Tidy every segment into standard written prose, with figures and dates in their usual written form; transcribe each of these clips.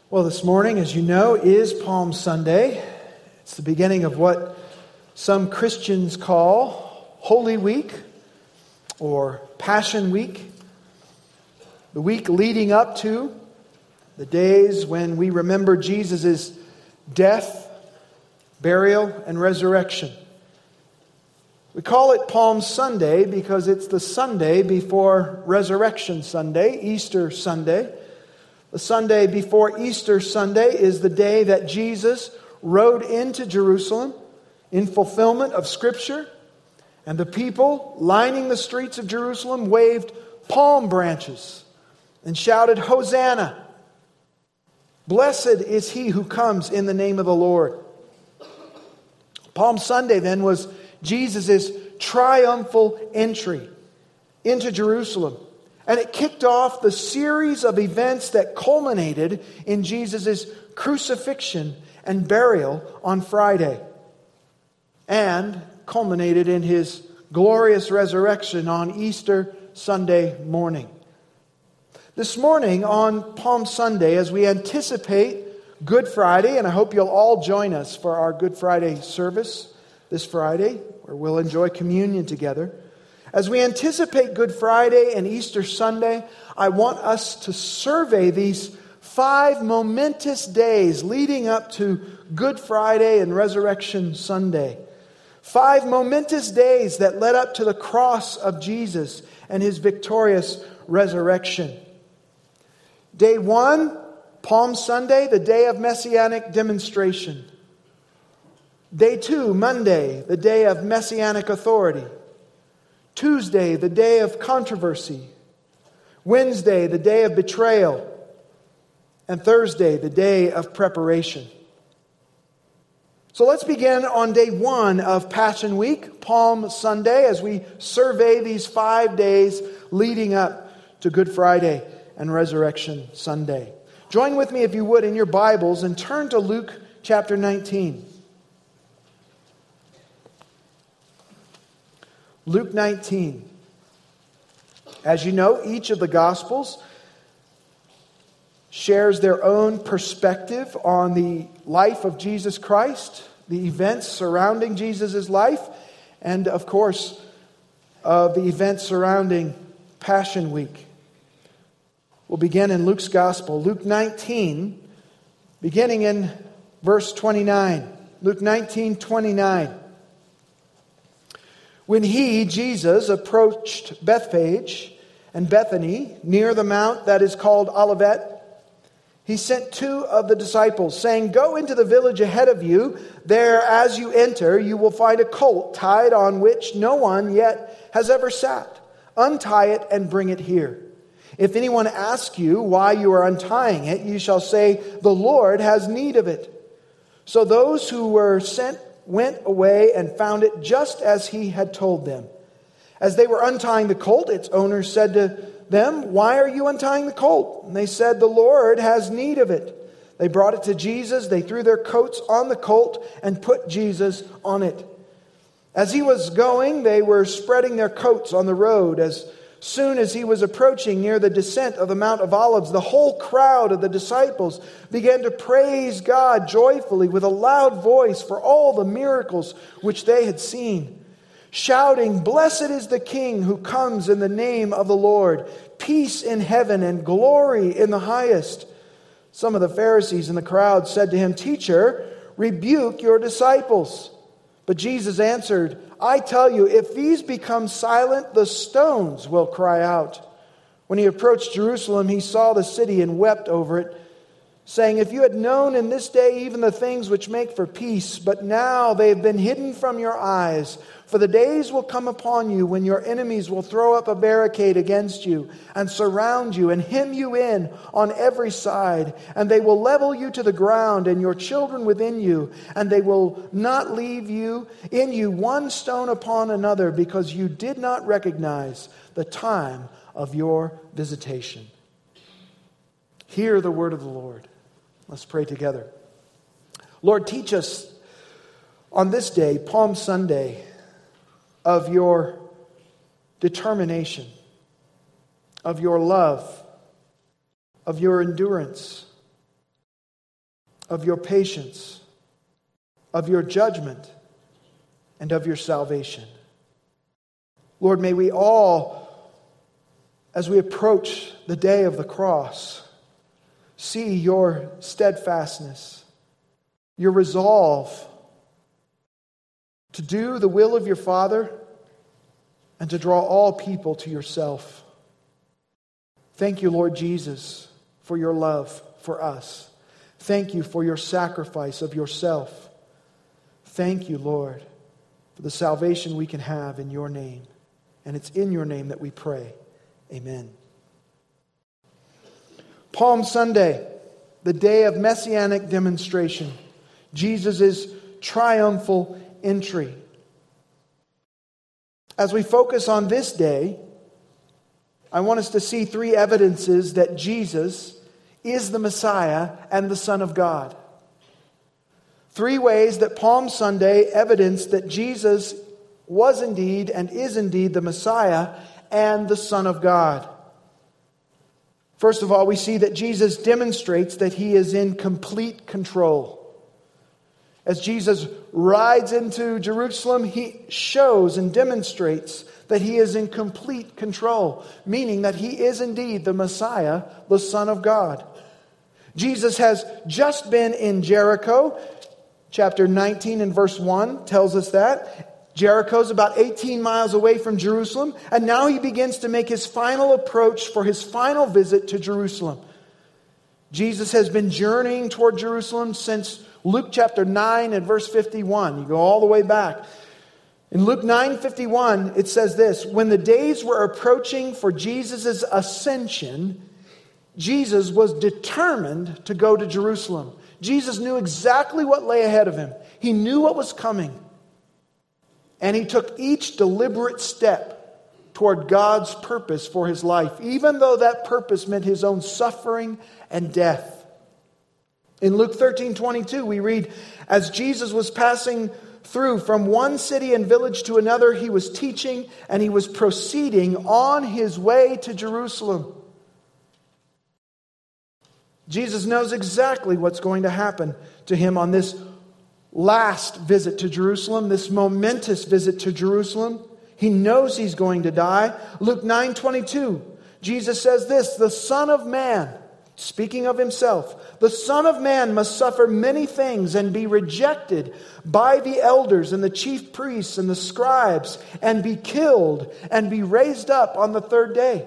Well, this morning, as you know, is Palm Sunday. It's the beginning of what some Christians call Holy Week or Passion Week. The week leading up to the days when we remember Jesus' death, burial, and resurrection. We call it Palm Sunday because it's the Sunday before Resurrection Sunday, Easter Sunday. The Sunday before Easter Sunday is the day that Jesus rode into Jerusalem in fulfillment of Scripture, and the people lining the streets of Jerusalem waved palm branches and shouted, "Hosanna! Blessed is he who comes in the name of the Lord." Palm Sunday then was Jesus' triumphal entry into Jerusalem. And it kicked off the series of events that culminated in Jesus' crucifixion and burial on Friday. And culminated in his glorious resurrection on Easter Sunday morning. This morning on Palm Sunday, as we anticipate Good Friday, and I hope you'll all join us for our Good Friday service this Friday, where we'll enjoy communion together. As we anticipate Good Friday and Easter Sunday, I want us to survey these 5 momentous days leading up to Good Friday and Resurrection Sunday. 5 momentous days that led up to the cross of Jesus and his victorious resurrection. Day 1, Palm Sunday, the day of messianic demonstration. Day 2, Monday, the day of messianic authority. Tuesday, the day of controversy. Wednesday, the day of betrayal. And Thursday, the day of preparation. So let's begin on day 1 of Passion Week, Palm Sunday, as we survey these 5 days leading up to Good Friday and Resurrection Sunday. Join with me, if you would, in your Bibles and turn to Luke chapter 19. Luke 19. As you know, each of the Gospels shares their own perspective on the life of Jesus Christ, the events surrounding Jesus' life, and of course, the events surrounding Passion Week. We'll begin in Luke's Gospel, Luke 19, beginning in verse 29. Luke 19:29. When he, Jesus, approached Bethphage and Bethany, near the mount that is called Olivet, he sent 2 of the disciples, saying, "Go into the village ahead of you. There, as you enter, you will find a colt tied on which no one yet has ever sat. Untie it and bring it here. If anyone asks you why you are untying it, you shall say, 'The Lord has need of it.'" So those who were sent went away and found it just as he had told them. As they were untying the colt, its owner said to them, "Why are you untying the colt?" And they said, "The Lord has need of it." They brought it to Jesus. They threw their coats on the colt and put Jesus on it. As he was going, they were spreading their coats on the road. As soon as he was approaching near the descent of the Mount of Olives, the whole crowd of the disciples began to praise God joyfully with a loud voice for all the miracles which they had seen, shouting, "Blessed is the King who comes in the name of the Lord. Peace in heaven and glory in the highest." Some of the Pharisees in the crowd said to him, "Teacher, rebuke your disciples." But Jesus answered, "I tell you, if these become silent, the stones will cry out." When he approached Jerusalem, he saw the city and wept over it, saying, "If you had known in this day even the things which make for peace, but now they have been hidden from your eyes. For the days will come upon you when your enemies will throw up a barricade against you and surround you and hem you in on every side. And they will level you to the ground and your children within you. And they will not leave you in you one stone upon another, because you did not recognize the time of your visitation." Hear the word of the Lord. Let's pray together. Lord, teach us on this day, Palm Sunday, of your determination, of your love, of your endurance, of your patience, of your judgment, and of your salvation. Lord, may we all, as we approach the day of the cross, see your steadfastness, your resolve to do the will of your Father and to draw all people to yourself. Thank you, Lord Jesus, for your love for us. Thank you for your sacrifice of yourself. Thank you, Lord, for the salvation we can have in your name. And it's in your name that we pray. Amen. Palm Sunday, the day of messianic demonstration. Jesus' triumphal entry. As we focus on this day, I want us to see three evidences that Jesus is the Messiah and the Son of God. Three ways that Palm Sunday evidenced that Jesus was indeed and is indeed the Messiah and the Son of God. First of all, we see that Jesus demonstrates that He is in complete control. As Jesus rides into Jerusalem, He shows and demonstrates that He is in complete control, meaning that He is indeed the Messiah, the Son of God. Jesus has just been in Jericho. Chapter 19 and verse 1 tells us that. Jericho's about 18 miles away from Jerusalem, and now He begins to make His final approach for His final visit to Jerusalem. Jesus has been journeying toward Jerusalem since Luke chapter 9 and verse 51. You go all the way back. In Luke 9:51, it says this: when the days were approaching for Jesus' ascension, Jesus was determined to go to Jerusalem. Jesus knew exactly what lay ahead of Him. He knew what was coming. And He took each deliberate step toward God's purpose for His life, even though that purpose meant His own suffering and death. In Luke 13:22, we read, as Jesus was passing through from one city and village to another, He was teaching and He was proceeding on His way to Jerusalem. Jesus knows exactly what's going to happen to Him on this last visit to Jerusalem, this momentous visit to Jerusalem. He knows He's going to die. Luke 9:22, Jesus says this: the Son of Man, speaking of Himself, the Son of Man must suffer many things and be rejected by the elders and the chief priests and the scribes and be killed and be raised up on the third day.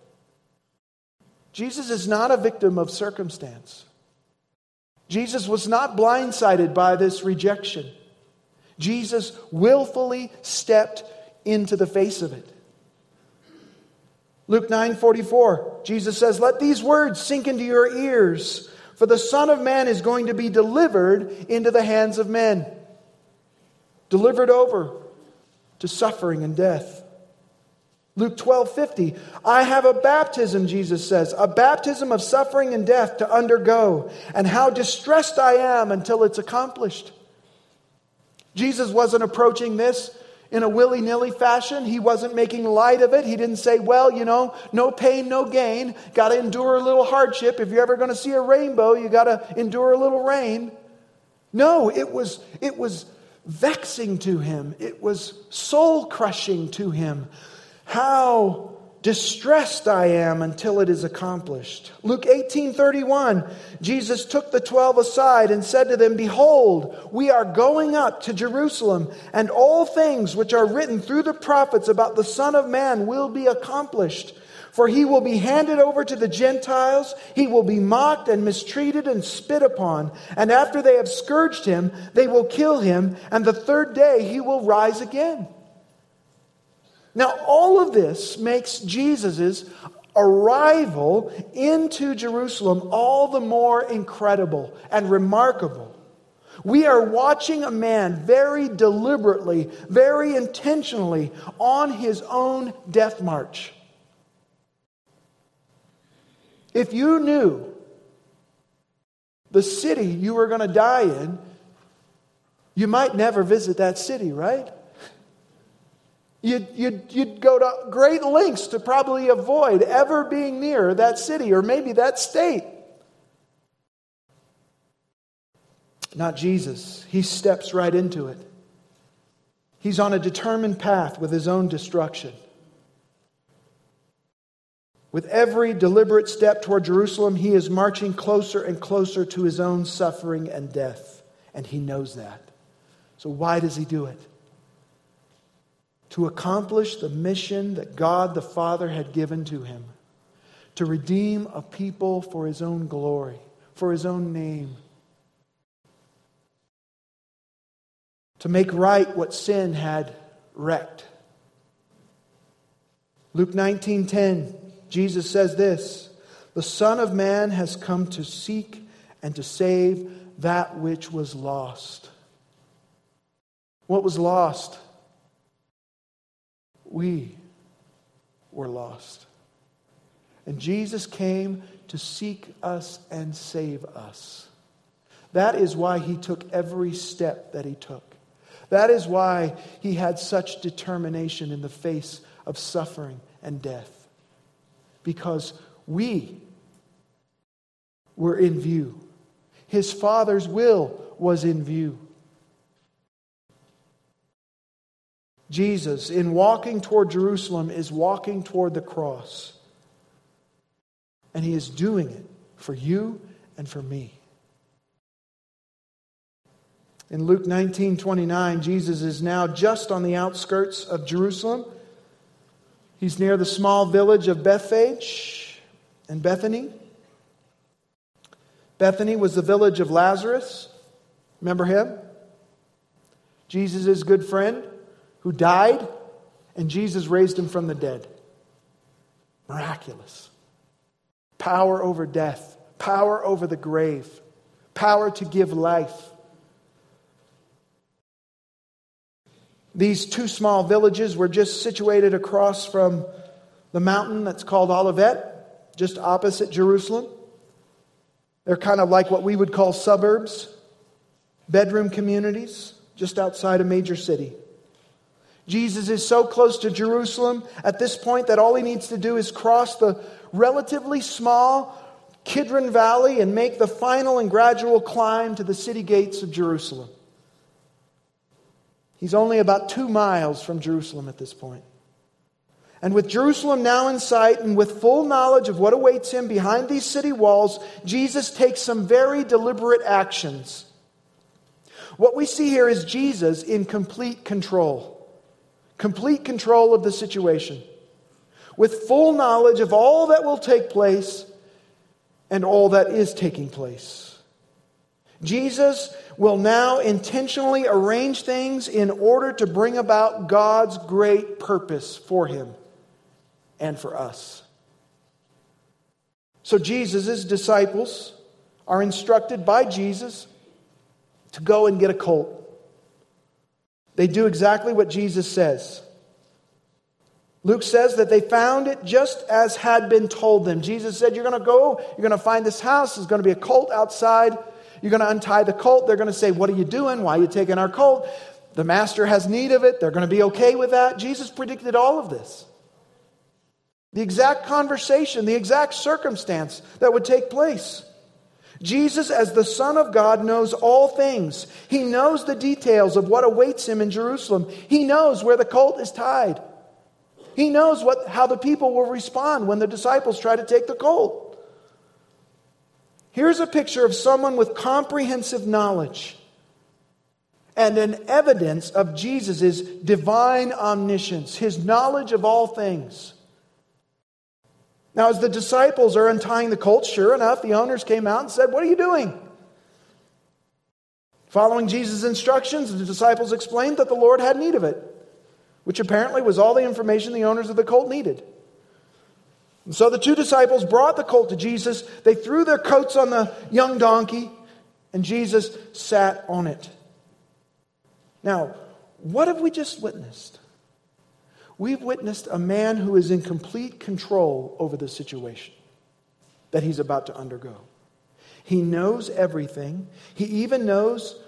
Jesus is not a victim of circumstance. Jesus was not blindsided by this rejection. Jesus willfully stepped into the face of it. Luke 9:44, Jesus says, let these words sink into your ears, for the Son of Man is going to be delivered into the hands of men. Delivered over to suffering and death. Luke 12:50, I have a baptism, Jesus says, a baptism of suffering and death to undergo, and how distressed I am until it's accomplished. Jesus wasn't approaching this in a willy-nilly fashion. He wasn't making light of it. He didn't say, well, no pain, no gain. Got to endure a little hardship. If you're ever going to see a rainbow, you got to endure a little rain. No, it was vexing to Him. It was soul-crushing to Him. How distressed I am until it is accomplished. Luke 18:31, Jesus took the 12 aside and said to them, behold, we are going up to Jerusalem, and all things which are written through the prophets about the Son of Man will be accomplished. For He will be handed over to the Gentiles, He will be mocked and mistreated and spit upon, and after they have scourged Him, they will kill Him, and the third day He will rise again. Now, all of this makes Jesus' arrival into Jerusalem all the more incredible and remarkable. We are watching a man very deliberately, very intentionally on his own death march. If you knew the city you were going to die in, you might never visit that city, right? You'd go to great lengths to probably avoid ever being near that city or maybe that state. Not Jesus. He steps right into it. He's on a determined path with his own destruction. With every deliberate step toward Jerusalem, he is marching closer and closer to his own suffering and death. And he knows that. So why does he do it? To accomplish the mission that God the Father had given to him. To redeem a people for his own glory, for his own name. To make right what sin had wrecked. Luke 19:10, Jesus says this, "The Son of Man has come to seek and to save that which was lost." What was lost? We were lost. And Jesus came to seek us and save us. That is why he took every step that he took. That is why he had such determination in the face of suffering and death. Because we were in view. His Father's will was in view. Jesus, in walking toward Jerusalem, is walking toward the cross. And he is doing it for you and for me. In Luke 19:29, Jesus is now just on the outskirts of Jerusalem. He's near the small village of Bethphage and Bethany. Bethany was the village of Lazarus. Remember him? Jesus' good friend who died, and Jesus raised him from the dead. Miraculous. Power over death. Power over the grave. Power to give life. These two small villages were just situated across from the mountain that's called Olivet, just opposite Jerusalem. They're kind of like what we would call suburbs, bedroom communities, just outside a major city. Jesus is so close to Jerusalem at this point that all he needs to do is cross the relatively small Kidron Valley and make the final and gradual climb to the city gates of Jerusalem. He's only about 2 miles from Jerusalem at this point. And with Jerusalem now in sight and with full knowledge of what awaits him behind these city walls, Jesus takes some very deliberate actions. What we see here is Jesus in complete control. Complete control of the situation. With full knowledge of all that will take place and all that is taking place. Jesus will now intentionally arrange things in order to bring about God's great purpose for him and for us. So Jesus' disciples are instructed by Jesus to go and get a colt. They do exactly what Jesus says. Luke says that they found it just as had been told them. Jesus said, you're going to go, you're going to find this house, there's going to be a colt outside. You're going to untie the colt. They're going to say, what are you doing? Why are you taking our colt? The master has need of it. They're going to be okay with that. Jesus predicted all of this. The exact conversation, the exact circumstance that would take place. Jesus, as the Son of God, knows all things. He knows the details of what awaits him in Jerusalem. He knows where the colt is tied. He knows how the people will respond when the disciples try to take the colt. Here's a picture of someone with comprehensive knowledge and an evidence of Jesus' divine omniscience, his knowledge of all things. Now, as the disciples are untying the colt, sure enough, the owners came out and said, what are you doing? Following Jesus' instructions, the disciples explained that the Lord had need of it, which apparently was all the information the owners of the colt needed. And so the 2 disciples brought the colt to Jesus. They threw their coats on the young donkey, and Jesus sat on it. Now, what have we just witnessed? We've witnessed a man who is in complete control over the situation that he's about to undergo. He knows everything. He even knows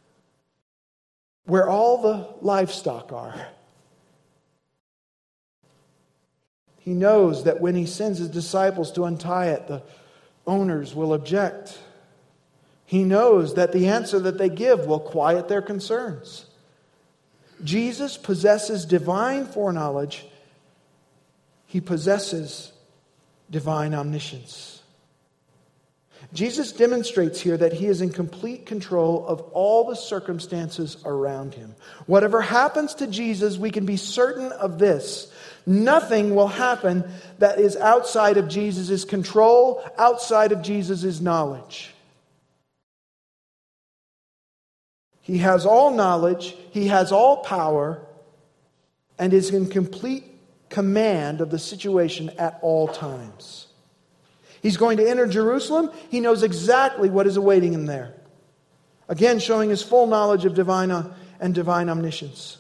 where all the livestock are. He knows that when he sends his disciples to untie it, the owners will object. He knows that the answer that they give will quiet their concerns. Jesus possesses divine foreknowledge. He possesses divine omniscience. Jesus demonstrates here that he is in complete control of all the circumstances around him. Whatever happens to Jesus, we can be certain of this: nothing will happen that is outside of Jesus' control, outside of Jesus' knowledge. He has all knowledge, he has all power, and is in complete command of the situation at all times. He's going to enter Jerusalem. He knows exactly what is awaiting him there. Again, showing his full knowledge of divine omniscience.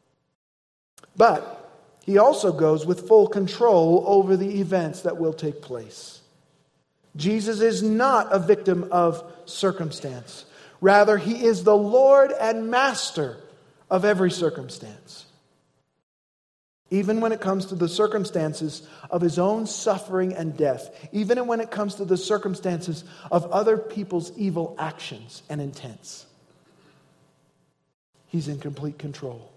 But he also goes with full control over the events that will take place. Jesus is not a victim of circumstance. Rather, he is the Lord and Master of every circumstance. Even when it comes to the circumstances of his own suffering and death. Even when it comes to the circumstances of other people's evil actions and intents. He's in complete control.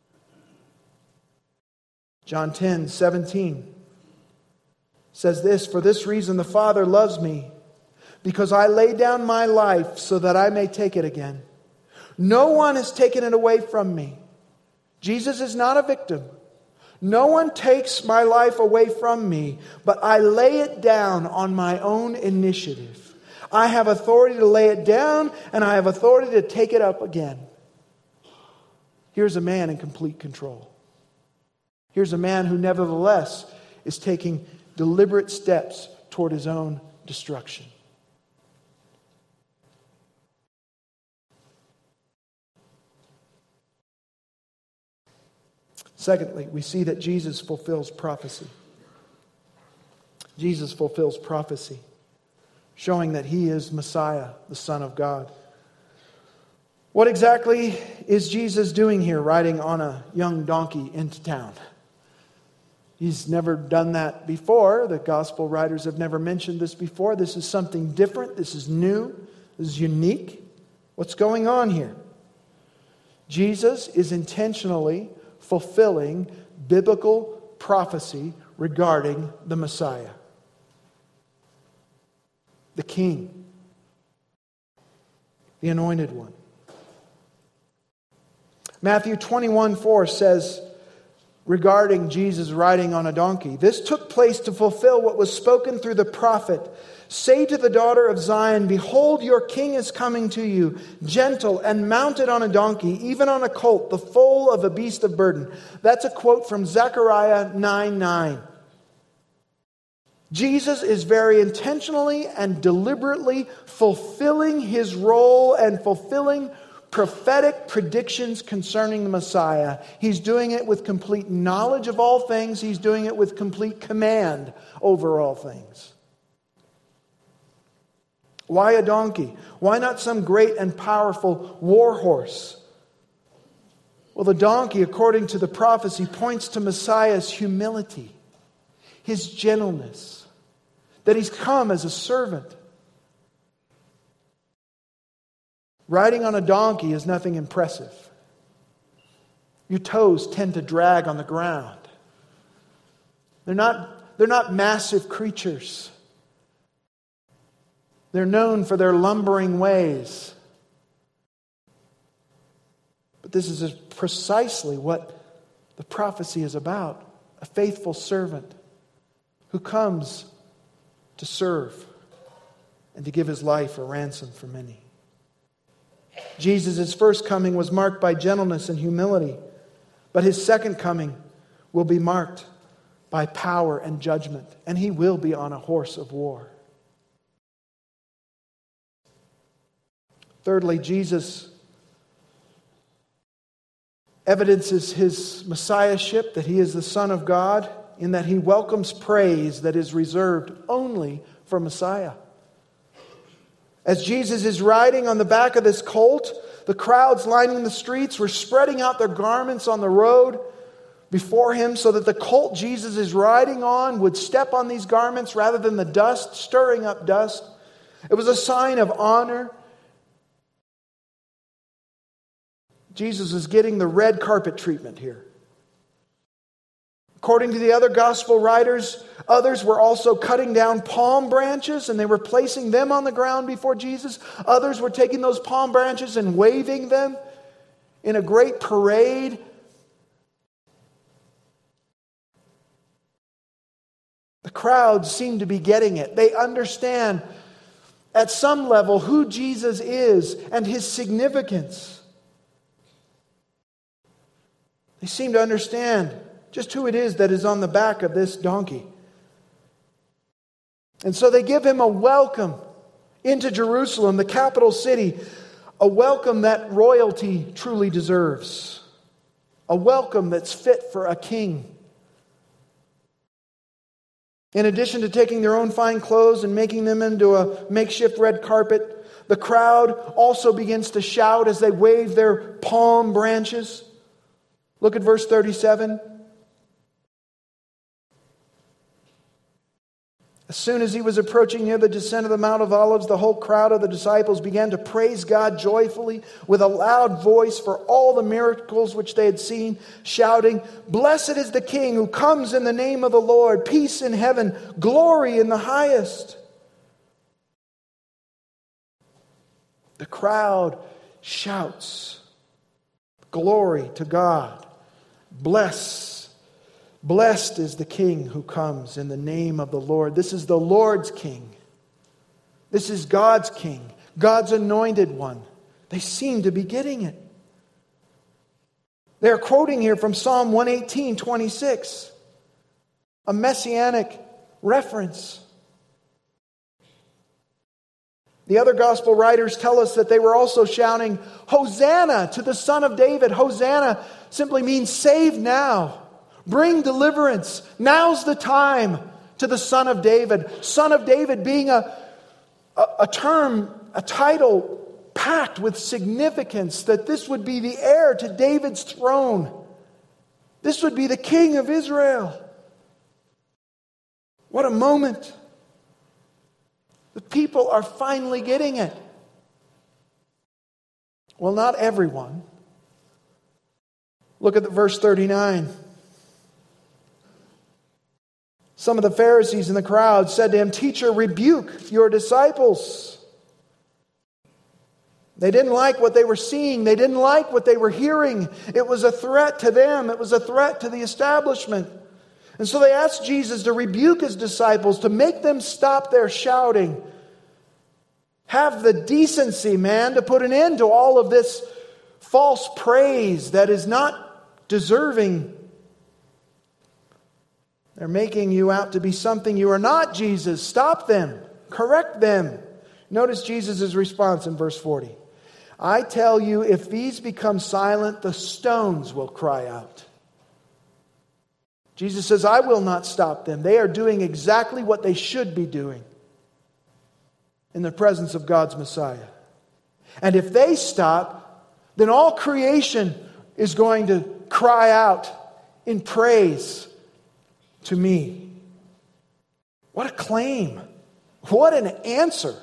John 10:17 says this: "For this reason the Father loves me, because I lay down my life so that I may take it again. No one has taken it away from me." Jesus is not a victim. No one takes my life away from me, but I lay it down on my own initiative. I have authority to lay it down, and I have authority to take it up again. Here's a man in complete control. Here's a man who nevertheless is taking deliberate steps toward his own destruction. Secondly, we see that Jesus fulfills prophecy. Jesus fulfills prophecy, showing that he is Messiah, the Son of God. What exactly is Jesus doing here, riding on a young donkey into town? He's never done that before. The gospel writers have never mentioned this before. This is something different. This is new. This is unique. What's going on here? Jesus is intentionally fulfilling biblical prophecy regarding the Messiah, the King, the Anointed One. Matthew 21:4 says regarding Jesus riding on a donkey, "This took place to fulfill what was spoken through the prophet. Say to the daughter of Zion, behold, your king is coming to you, gentle and mounted on a donkey, even on a colt, the foal of a beast of burden." That's a quote from Zechariah 9:9. Jesus is very intentionally and deliberately fulfilling his role and fulfilling prophetic predictions concerning the Messiah. He's doing it with complete knowledge of all things. He's doing it with complete command over all things. Why a donkey? Why not some great and powerful war horse? Well, the donkey, according to the prophecy, points to Messiah's humility, his gentleness, that he's come as a servant. Riding on a donkey is nothing impressive. Your toes tend to drag on the ground. They're not massive creatures. They're known for their lumbering ways. But this is precisely what the prophecy is about. A faithful servant who comes to serve and to give his life a ransom for many. Jesus' first coming was marked by gentleness and humility, but his second coming will be marked by power and judgment, and he will be on a horse of war. Thirdly, Jesus evidences his messiahship, that he is the Son of God, in that he welcomes praise that is reserved only for Messiah. As Jesus is riding on the back of this colt, the crowds lining the streets were spreading out their garments on the road before him so that the colt Jesus is riding on would step on these garments rather than the dust, stirring up dust. It was a sign of honor Jesus is getting the red carpet treatment here. According to the other gospel writers, others were also cutting down palm branches and they were placing them on the ground before Jesus. Others were taking those palm branches and waving them in a great parade. The crowds seem to be getting it. They understand at some level who Jesus is and his significance. They seem to understand just who it is that is on the back of this donkey. And so they give him a welcome into Jerusalem, the capital city, a welcome that royalty truly deserves, a welcome that's fit for a king. In addition to taking their own fine clothes and making them into a makeshift red carpet, the crowd also begins to shout as they wave their palm branches. Look at verse 37. As soon as he was approaching near the descent of the Mount of Olives, the whole crowd of the disciples began to praise God joyfully with a loud voice for all the miracles which they had seen, shouting, "Blessed is the King who comes in the name of the Lord, peace in heaven, glory in the highest." The crowd shouts, "Glory to God. Blessed is the King who comes in the name of the Lord." This is the Lord's King. This is God's King, God's anointed one. They seem to be getting it. They're quoting here from Psalm 118:26, a messianic reference. The other gospel writers tell us that they were also shouting, "Hosanna to the Son of David." Hosanna simply means save now. Bring deliverance. Now's the time to the Son of David. Son of David being a term, a title packed with significance, that this would be the heir to David's throne. This would be the King of Israel. What a moment. The people are finally getting it. Well, not everyone. Look at verse 39. Some of the Pharisees in the crowd said to him, "Teacher, rebuke your disciples." They didn't like what they were seeing. They didn't like what they were hearing. It was a threat to them. It was a threat to the establishment. And so they asked Jesus to rebuke his disciples, to make them stop their shouting. Have the decency, man, to put an end to all of this false praise that is not deserving. They're making you out to be something you are not, Jesus. Stop them. Correct them. Notice Jesus' response in verse 40. "I tell you, if these become silent, the stones will cry out." Jesus says, "I will not stop them. They are doing exactly what they should be doing in the presence of God's Messiah. And if they stop, then all creation is going to cry out in praise to me." What a claim. What an answer.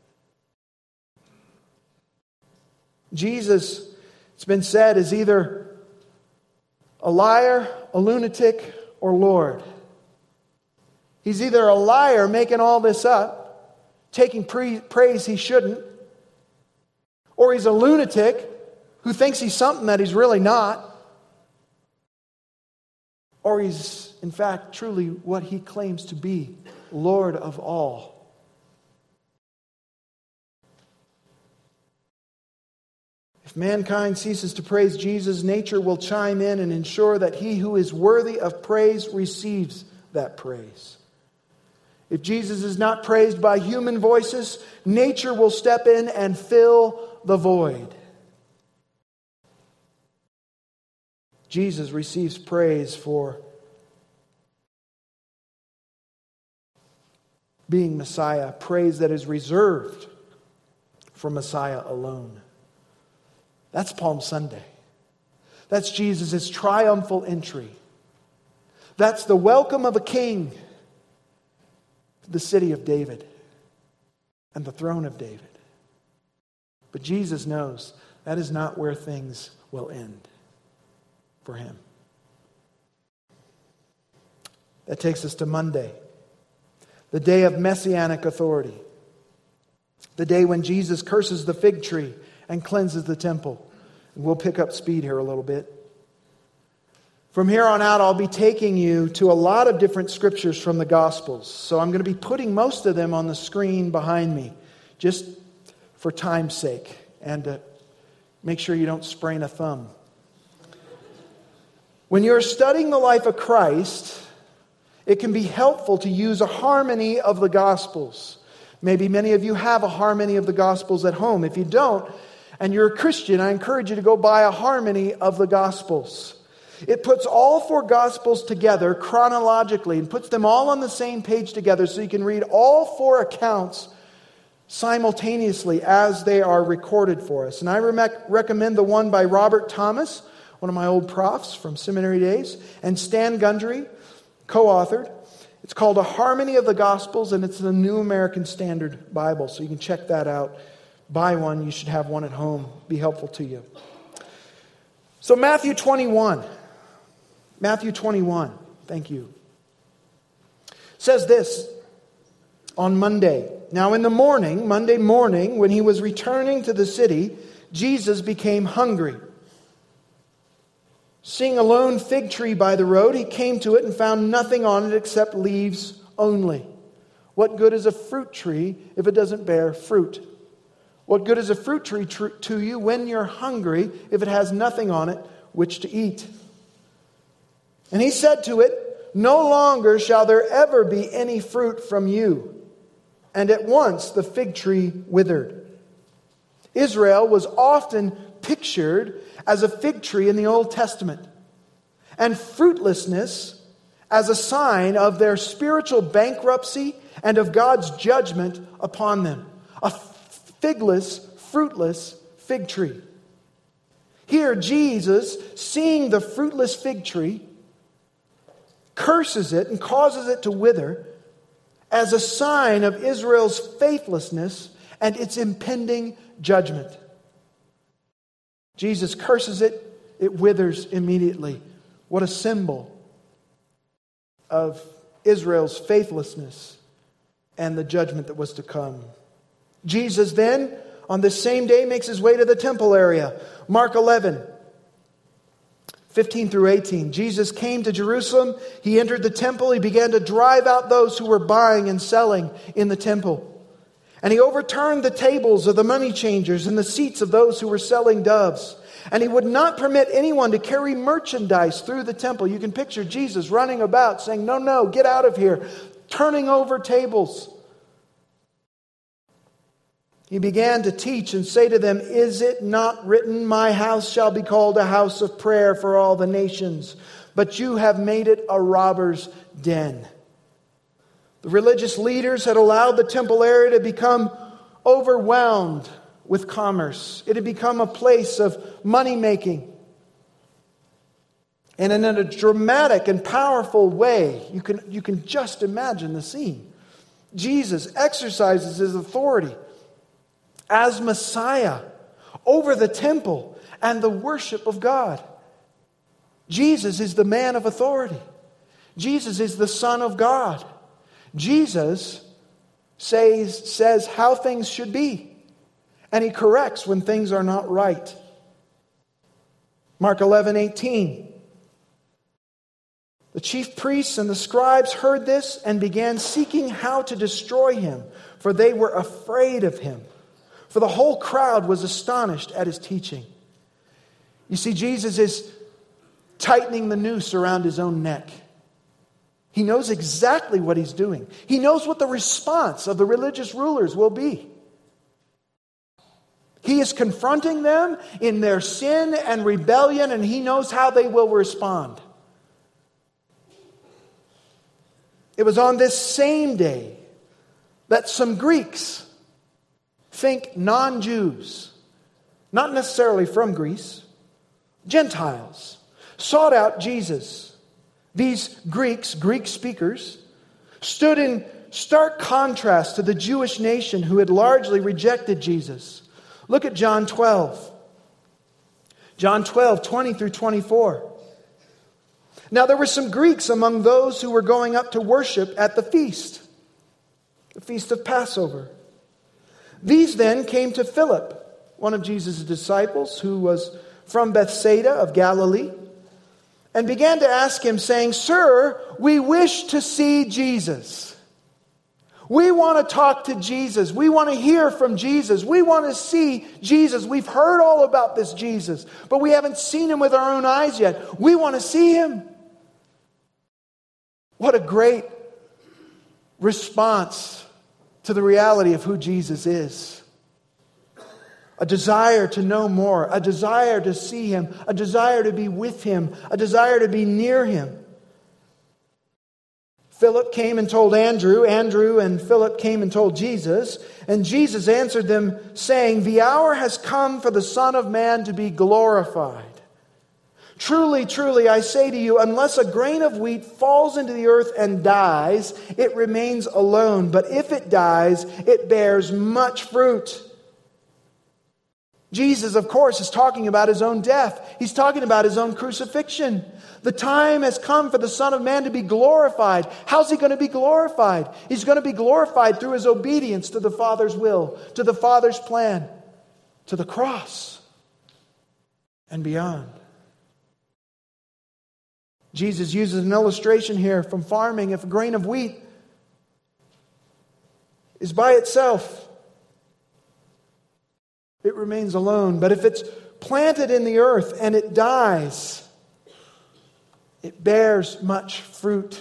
Jesus, it's been said, is either a liar, a lunatic, or Lord. He's either a liar making all this up, taking praise he shouldn't, or he's a lunatic who thinks he's something that he's really not, or he's, in fact, truly what he claims to be, Lord of all. If mankind ceases to praise Jesus, nature will chime in and ensure that he who is worthy of praise receives that praise. If Jesus is not praised by human voices, nature will step in and fill the void. Jesus receives praise for being Messiah, praise that is reserved for Messiah alone. That's Palm Sunday. That's Jesus' triumphal entry. That's the welcome of a king to the city of David and the throne of David. But Jesus knows That is not where things will end for him. That takes us to Monday, the day of messianic authority. The day when Jesus curses the fig tree and cleanses the temple. And we'll pick up speed here a little bit. From here on out, I'll be taking you to a lot of different scriptures from the Gospels. So I'm going to be putting most of them on the screen behind me, just for time's sake, and to make sure you don't sprain a thumb. When you're studying the life of Christ, it can be helpful to use a harmony of the Gospels. Maybe many of you have a harmony of the Gospels at home. If you don't, and you're a Christian, I encourage you to go buy a harmony of the Gospels. It puts all 4 Gospels together chronologically and puts them all on the same page together so you can read all 4 accounts simultaneously as they are recorded for us. And I recommend the one by Robert Thomas, one of my old profs from seminary days, and Stan Gundry, co-authored. It's called A Harmony of the Gospels, and it's the New American Standard Bible. So you can check that out. Buy one. You should have one at home. Be helpful to you. So Matthew 21. Matthew 21. Thank you. Says this on Monday. Now in the morning, Monday morning, when he was returning to the city, Jesus became hungry. Seeing a lone fig tree by the road, he came to it and found nothing on it except leaves only. What good is a fruit tree if it doesn't bear fruit? What good is a fruit tree to you when you're hungry if it has nothing on it which to eat? And he said to it, no longer shall there ever be any fruit from you. And at once the fig tree withered. Israel was often pictured as a fig tree in the Old Testament, and fruitlessness as a sign of their spiritual bankruptcy and of God's judgment upon them. A figless, fruitless fig tree. Here, Jesus, seeing the fruitless fig tree, curses it and causes it to wither as a sign of Israel's faithlessness and its impending judgment. Jesus curses it, it withers immediately. What a symbol of Israel's faithlessness and the judgment that was to come. Jesus then, on this same day, makes his way to the temple area. Mark 11, 15 through 18. Jesus came to Jerusalem. He entered the temple. He began to drive out those who were buying and selling in the temple. And he overturned the tables of the money changers and the seats of those who were selling doves. And he would not permit anyone to carry merchandise through the temple. You can picture Jesus running about saying, no, get out of here. Turning over tables. He began to teach and say to them, is it not written, my house shall be called a house of prayer for all the nations, but you have made it a robber's den. The religious leaders had allowed the temple area to become overwhelmed with commerce. It had become a place of money-making. And in a dramatic and powerful way, you can just imagine the scene. Jesus exercises his authority as Messiah over the temple and the worship of God. Jesus is the man of authority. Jesus is the Son of God. Jesus says how things should be. And he corrects when things are not right. Mark 11:18. The chief priests and the scribes heard this and began seeking how to destroy him, for they were afraid of him. For the whole crowd was astonished at his teaching. You see, Jesus is tightening the noose around his own neck. He knows exactly what he's doing. He knows what the response of the religious rulers will be. He is confronting them in their sin and rebellion, and he knows how they will respond. It was on this same day that some Greeks, think non-Jews, not necessarily from Greece, Gentiles, sought out Jesus. These Greeks, Greek speakers, stood in stark contrast to the Jewish nation who had largely rejected Jesus. Look at John 12. John 12, 20 through 24. Now there were some Greeks among those who were going up to worship at the feast of Passover. These then came to Philip, one of Jesus' disciples, who was from Bethsaida of Galilee, and began to ask him, saying, "Sir, we wish to see Jesus." We want to talk to Jesus. We want to hear from Jesus. We want to see Jesus. We've heard all about this Jesus, but we haven't seen him with our own eyes yet. We want to see him. What a great response to the reality of who Jesus is. A desire to know more, a desire to see him, a desire to be with him, a desire to be near him. Philip came and told Andrew. Andrew and Philip came and told Jesus. And Jesus answered them, saying, "The hour has come for the Son of Man to be glorified. Truly, truly, I say to you, unless a grain of wheat falls into the earth and dies, it remains alone. But if it dies, it bears much fruit." Jesus, of course, is talking about his own death. He's talking about his own crucifixion. The time has come for the Son of Man to be glorified. How's he going to be glorified? He's going to be glorified through his obedience to the Father's will, to the Father's plan, to the cross, and beyond. Jesus uses an illustration here from farming. If a grain of wheat is by itself, it remains alone. But if it's planted in the earth and it dies, it bears much fruit.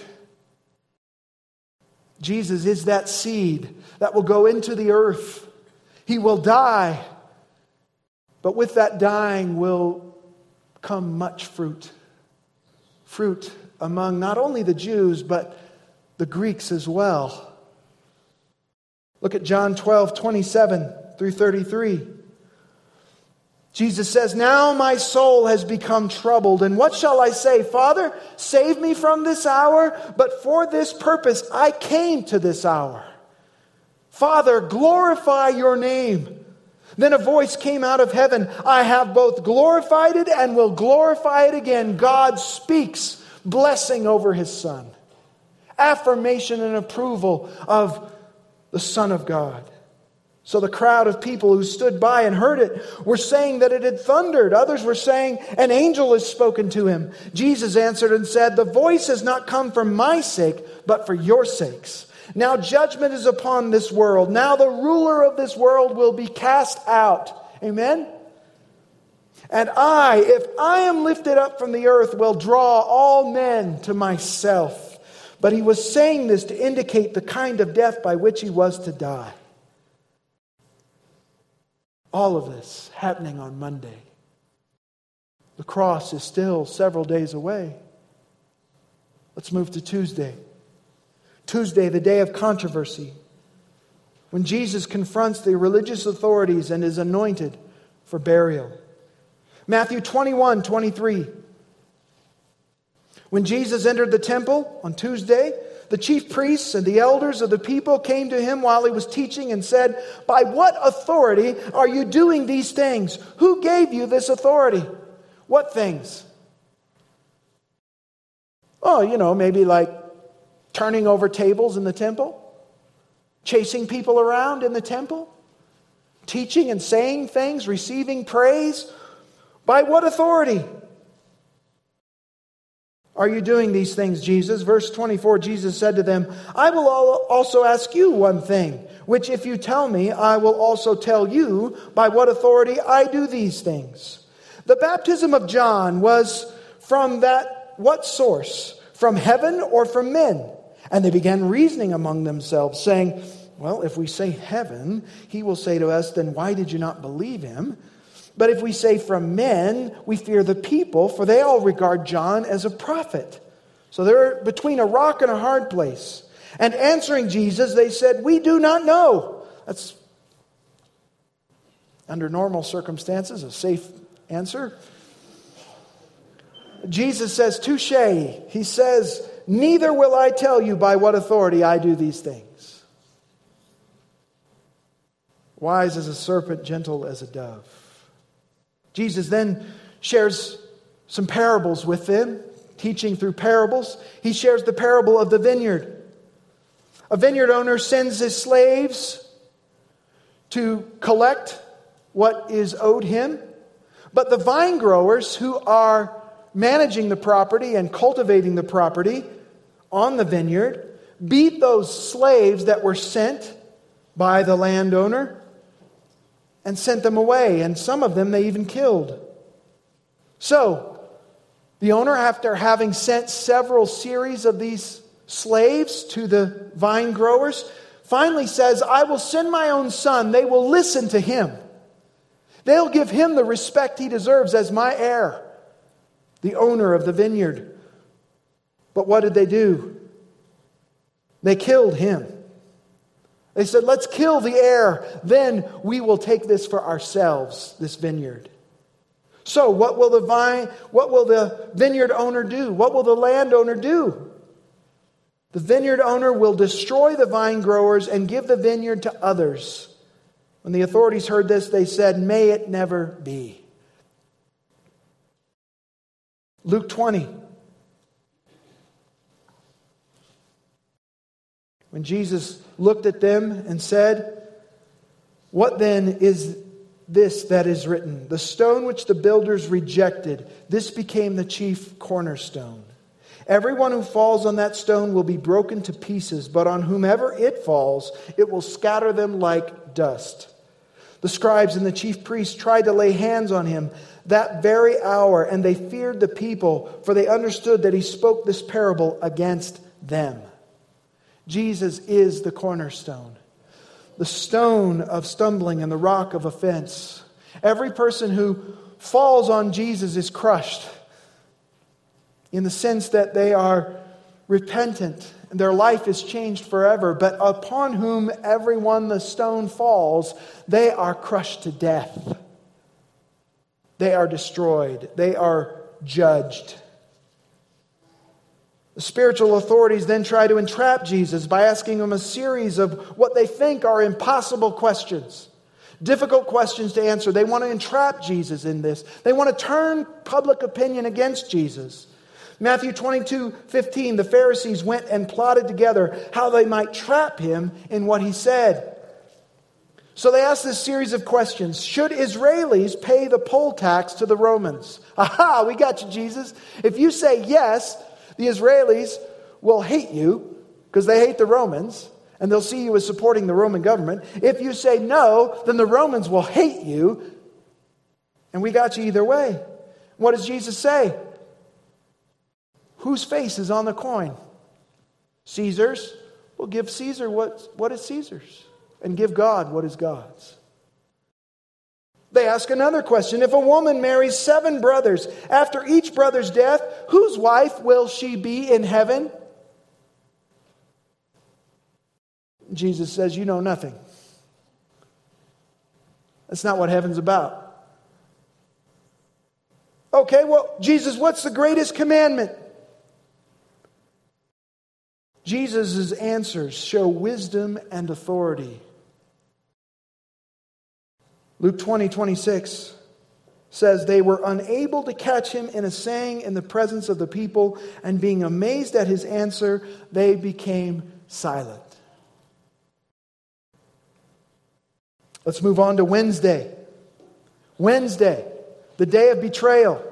Jesus is that seed that will go into the earth. He will die, but with that dying will come much fruit. Fruit among not only the Jews, but the Greeks as well. Look at John 12, 27 through 33. Jesus says, "Now my soul has become troubled, and what shall I say? Father, save me from this hour, but for this purpose I came to this hour. Father, glorify your name." Then a voice came out of heaven, "I have both glorified it and will glorify it again." God speaks blessing over his Son. Affirmation and approval of the Son of God. So the crowd of people who stood by and heard it were saying that it had thundered. Others were saying, "An angel has spoken to him." Jesus answered and said, "The voice has not come for my sake, but for your sakes. Now judgment is upon this world. Now the ruler of this world will be cast out." Amen? "And I, if I am lifted up from the earth, will draw all men to myself." But he was saying this to indicate the kind of death by which he was to die. All of this happening on Monday. The cross is still several days away. Let's move to Tuesday. Tuesday, the day of controversy, when Jesus confronts the religious authorities and is anointed for burial. Matthew 21, 23. When Jesus entered the temple on Tuesday, the chief priests and the elders of the people came to him while he was teaching and said, "By what authority are you doing these things? Who gave you this authority?" What things? Oh, maybe like turning over tables in the temple, chasing people around in the temple, teaching and saying things, receiving praise. By what authority are you doing these things, Jesus? Verse 24, Jesus said to them, "I will also ask you one thing, which if you tell me, I will also tell you by what authority I do these things. The baptism of John was from what source? From heaven or from men?" And they began reasoning among themselves, saying, "Well, if we say heaven, he will say to us, 'Then why did you not believe him?' But if we say from men, we fear the people, for they all regard John as a prophet." So they're between a rock and a hard place. And answering Jesus, they said, "We do not know." That's, under normal circumstances, a safe answer. Jesus says, "Touché." He says, "Neither will I tell you by what authority I do these things." Wise as a serpent, gentle as a dove. Jesus then shares some parables with them, teaching through parables. He shares the parable of the vineyard. A vineyard owner sends his slaves to collect what is owed him, but the vine growers who are managing the property and cultivating the property on the vineyard beat those slaves that were sent by the landowner and sent them away, and some of them they even killed. So, the owner, after having sent several series of these slaves to the vine growers, finally says, I will send my own son. They will listen to him. They'll give him the respect he deserves as my heir, the owner of the vineyard. But what did they do? They killed him. They said, let's kill the heir. Then we will take this for ourselves, this vineyard. So what will the vineyard owner do? What will the landowner do? The vineyard owner will destroy the vine growers and give the vineyard to others. When the authorities heard this, they said, may it never be. Luke 20. When Jesus looked at them and said, what then is this that is written? The stone which the builders rejected, this became the chief cornerstone. Everyone who falls on that stone will be broken to pieces, but on whomever it falls, it will scatter them like dust. The scribes and the chief priests tried to lay hands on him that very hour, and they feared the people, for they understood that he spoke this parable against them. Jesus is the cornerstone, the stone of stumbling and the rock of offense. Every person who falls on Jesus is crushed in the sense that they are repentant and their life is changed forever. But upon whom everyone the stone falls, they are crushed to death. They are destroyed. They are judged. The spiritual authorities then try to entrap Jesus by asking him a series of what they think are impossible questions. Difficult questions to answer. They want to entrap Jesus in this. They want to turn public opinion against Jesus. Matthew 22:15, the Pharisees went and plotted together how they might trap him in what he said. So they asked this series of questions. Should Israelis pay the poll tax to the Romans? Aha, we got you, Jesus. If you say yes, the Israelis will hate you because they hate the Romans, and they'll see you as supporting the Roman government. If you say no, then the Romans will hate you, and we got you either way. What does Jesus say? Whose face is on the coin? Caesar's. Well, give Caesar what is Caesar's, and give God what is God's. They ask another question. If a woman marries 7 brothers, after each brother's death, whose wife will she be in heaven? Jesus says, you know nothing. That's not what heaven's about. Okay, well, Jesus, what's the greatest commandment? Jesus' answers show wisdom and authority. Luke 20:26 says, they were unable to catch him in a saying in the presence of the people, and being amazed at his answer, they became silent. Let's move on to Wednesday. Wednesday, the day of betrayal.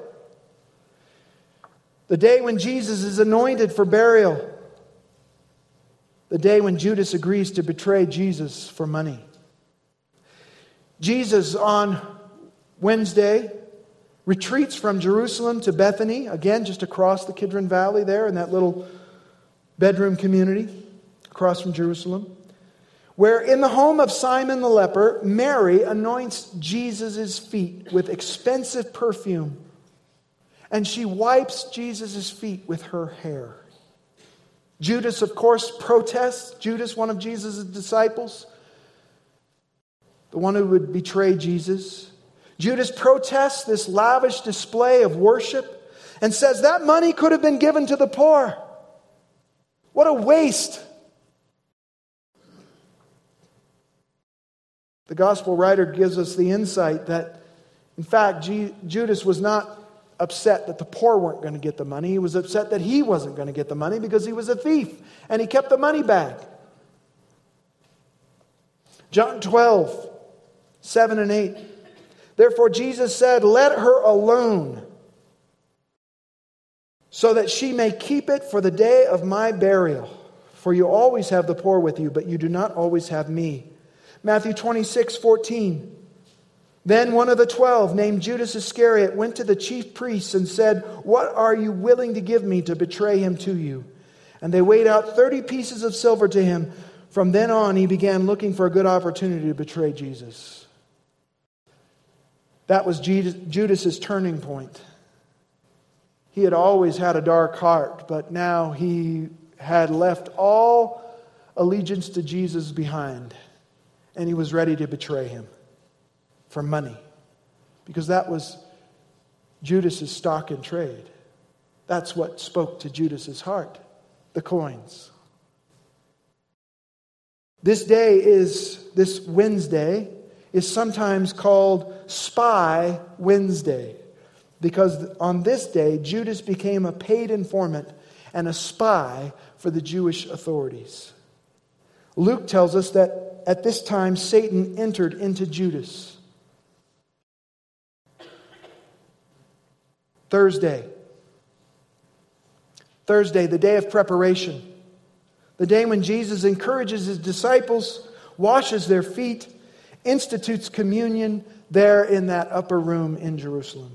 The day when Jesus is anointed for burial. The day when Judas agrees to betray Jesus for money. Jesus on Wednesday retreats from Jerusalem to Bethany, again just across the Kidron Valley there in that little bedroom community across from Jerusalem, where in the home of Simon the leper, Mary anoints Jesus' feet with expensive perfume, and she wipes Jesus' feet with her hair. Judas, of course, protests. Judas, one of Jesus' disciples, the one who would betray Jesus. Judas protests this lavish display of worship and says that money could have been given to the poor. What a waste. The gospel writer gives us the insight that, in fact, Judas was not upset that the poor weren't going to get the money. He was upset that he wasn't going to get the money because he was a thief and he kept the money back. John 12, 7 and 8. Therefore Jesus said, let her alone, so that she may keep it for the day of my burial. For you always have the poor with you, but you do not always have me. Matthew 26, 14. Then one of the 12, named Judas Iscariot, went to the chief priests and said, what are you willing to give me to betray him to you? And they weighed out 30 pieces of silver to him. From then on, he began looking for a good opportunity to betray Jesus. That was Judas's turning point. He had always had a dark heart, but now he had left all allegiance to Jesus behind, and he was ready to betray him for money, because that was Judas's stock in trade. That's what spoke to Judas's heart, the coins. This Wednesday is sometimes called Spy Wednesday, because on this day, Judas became a paid informant and a spy for the Jewish authorities. Luke tells us that at this time, Satan entered into Judas. Thursday, the day of preparation. The day when Jesus encourages his disciples, washes their feet, institutes communion there in that upper room in Jerusalem.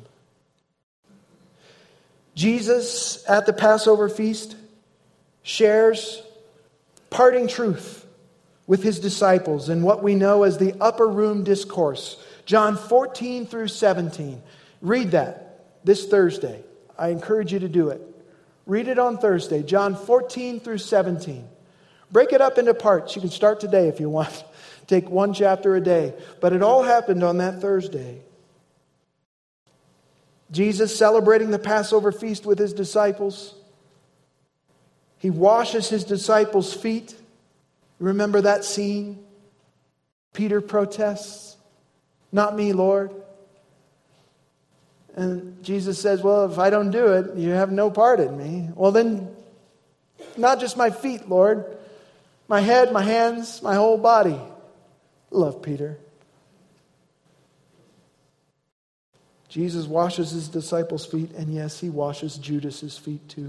Jesus, at the Passover feast, shares parting truth with his disciples in what we know as the upper room discourse. John 14 through 17. Read that this Thursday. I encourage you to do it. Read it on Thursday, John 14 through 17. Break it up into parts. You can start today if you want. Take one chapter a day. But it all happened on that Thursday. Jesus celebrating the Passover feast with his disciples. He washes his disciples' feet. Remember that scene? Peter protests, "Not me, Lord." And Jesus says, "Well, if I don't do it, you have no part in me." "Well, then, not just my feet, Lord. My head, my hands, my whole body." Love Peter. Jesus washes his disciples' feet, and yes, he washes Judas's feet too.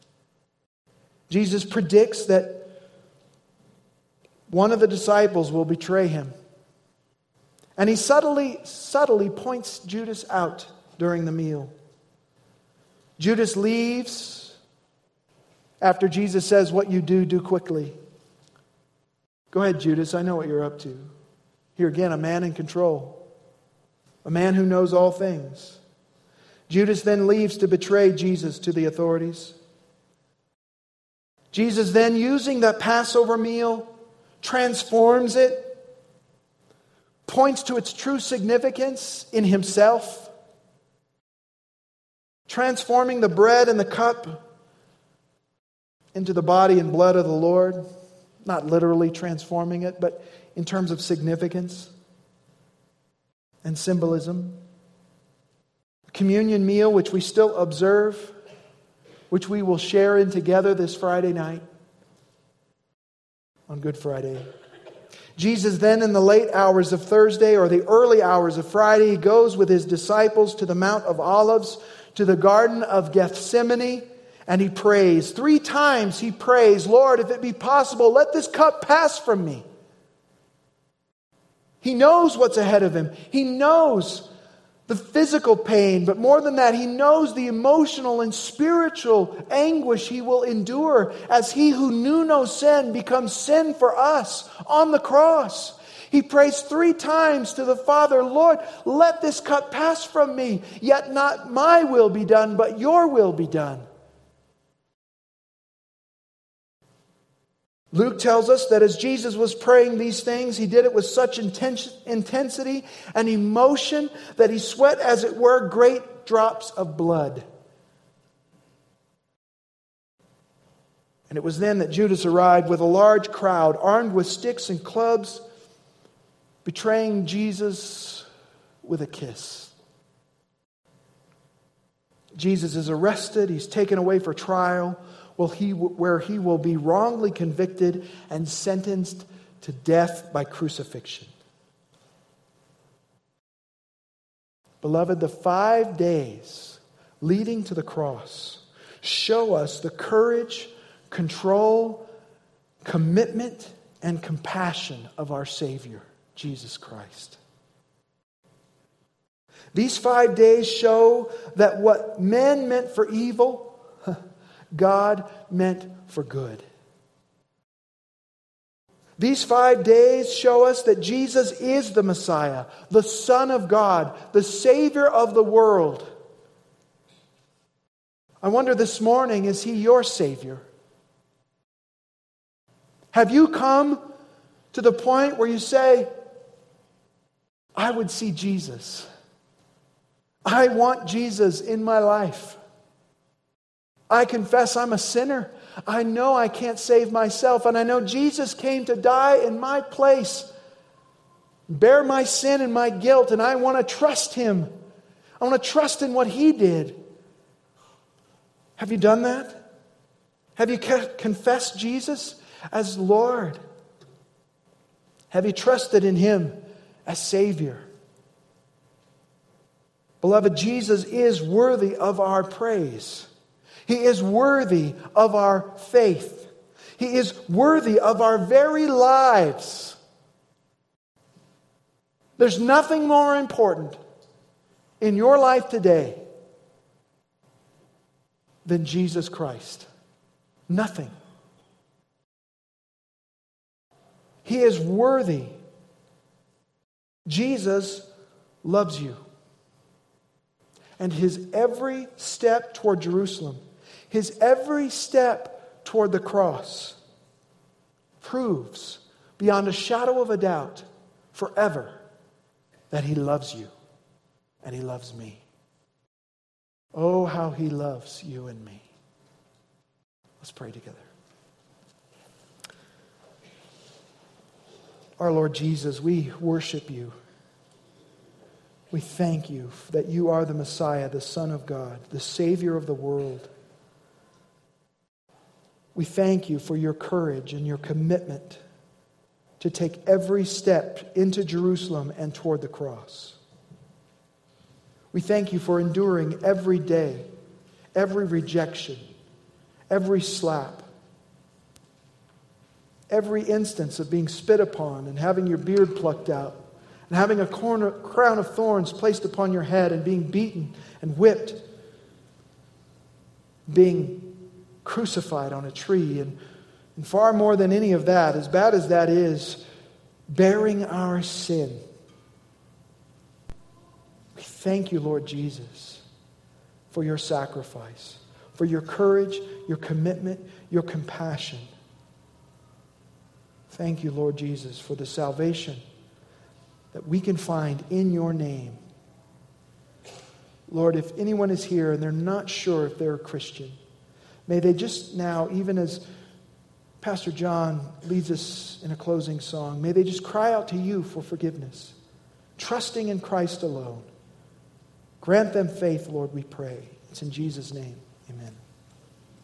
Jesus predicts that one of the disciples will betray him. And he subtly points Judas out during the meal. Judas leaves after Jesus says, "What you do, do quickly." Go ahead, Judas, I know what you're up to. Here again, a man in control. A man who knows all things. Judas then leaves to betray Jesus to the authorities. Jesus then, using that Passover meal, transforms it, points to its true significance in himself, transforming the bread and the cup into the body and blood of the Lord. Not literally transforming it, but in terms of significance and symbolism. Communion meal, which we still observe, which we will share in together this Friday night on Good Friday. Jesus then, in the late hours of Thursday or the early hours of Friday, he goes with his disciples to the Mount of Olives, to the Garden of Gethsemane, and he prays. 3 times he prays, "Lord, if it be possible, let this cup pass from me." He knows what's ahead of him. He knows the physical pain, but more than that, he knows the emotional and spiritual anguish he will endure as he who knew no sin becomes sin for us on the cross. He prays 3 times to the Father, "Lord, let this cup pass from me, yet not my will be done, but your will be done." Luke tells us that as Jesus was praying these things, he did it with such intensity and emotion that he sweat, as it were, great drops of blood. And it was then that Judas arrived with a large crowd, armed with sticks and clubs, betraying Jesus with a kiss. Jesus is arrested. He's taken away for trial, where he will be wrongly convicted and sentenced to death by crucifixion. Beloved, the 5 days leading to the cross show us the courage, control, commitment, and compassion of our Savior, Jesus Christ. These 5 days show that what men meant for evil, God meant for good. These 5 days show us that Jesus is the Messiah, the Son of God, the Savior of the world. I wonder this morning, is He your Savior? Have you come to the point where you say, I would see Jesus. I want Jesus in my life. I confess I'm a sinner. I know I can't save myself, and I know Jesus came to die in my place, bear my sin and my guilt, and I want to trust Him. I want to trust in what He did. Have you done that? Have you confessed Jesus as Lord? Have you trusted in Him as Savior? Beloved, Jesus is worthy of our praise. He is worthy of our faith. He is worthy of our very lives. There's nothing more important in your life today than Jesus Christ. Nothing. He is worthy. Jesus loves you. And His every step toward Jerusalem, His every step toward the cross, proves beyond a shadow of a doubt forever that He loves you and He loves me. Oh, how He loves you and me. Let's pray together. Our Lord Jesus, we worship You. We thank You that You are the Messiah, the Son of God, the Savior of the world. We thank You for Your courage and Your commitment to take every step into Jerusalem and toward the cross. We thank You for enduring every day, every rejection, every slap, every instance of being spit upon and having your beard plucked out, and having a crown of thorns placed upon your head, and being beaten and whipped, being crucified on a tree, and far more than any of that, as bad as that is, bearing our sin. We thank You, Lord Jesus, for Your sacrifice, for Your courage, Your commitment, Your compassion. Thank You, Lord Jesus, for the salvation that we can find in Your name. Lord, if anyone is here and they're not sure if they're a Christian, may they just now, even as Pastor John leads us in a closing song, may they just cry out to You for forgiveness, trusting in Christ alone. Grant them faith, Lord, we pray. It's in Jesus' name. Amen.